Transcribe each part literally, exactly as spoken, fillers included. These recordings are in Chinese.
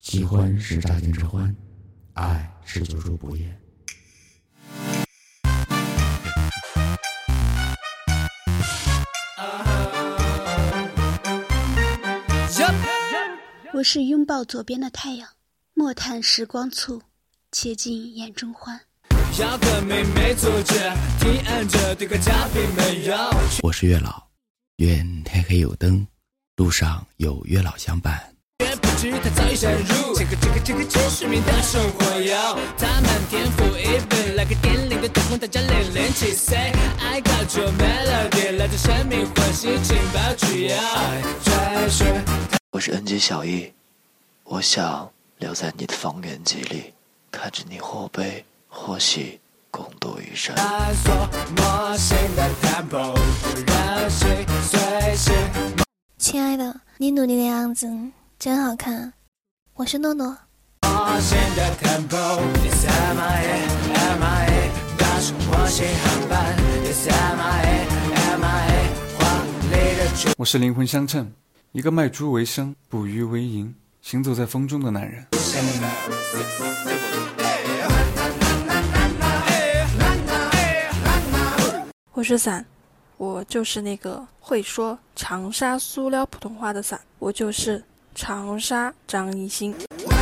喜欢是乍见之欢，爱是久处不厌。 我是拥抱左边的太阳，莫叹时光促，且尽眼中欢。 我是月老，愿天黑有灯，路上有月老相伴。 不知他早已深入这个这个这个知识面的生活哟，他满天赋一本，来个电铃的灯光，大家零零七 say I got your melody， 来自生命欢喜情报需要爱追寻。 我是 N J 小易，我想留在你的方圆几里，看着你或悲或喜，共度余生。 探索魔性的 tempo， 让心随心。 亲爱的，你努力的样子真好看，我是诺诺。 我是灵魂相称，一个卖猪为生捕鱼为营行走在风中的男人。 我是伞，我就是那个会说长沙塑料普通话的伞，我就是长沙张艺兴。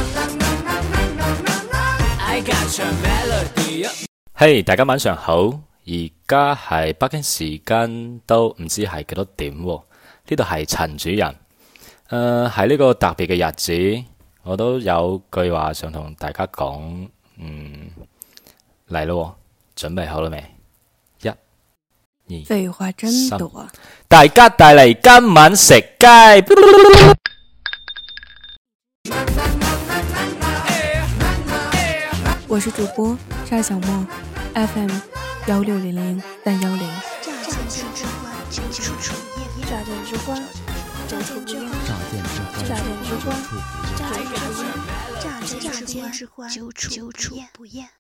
嘿、hey, 大家晚上好，而家係北京時間都唔知係幾多點喎，呢度係陳主任。誒喺呢個特別嘅日子，我都有句話想同大家講，嗯嚟咯，準備好了未？一、二、 廢話真多。 大家帶嚟今晚食雞。 我是主播沙小莫 F M 幺六零零三幺零。 乍见之欢，久处不厌。 乍见之欢，久处不厌。 乍见之欢， 乍见之欢，久处不厌。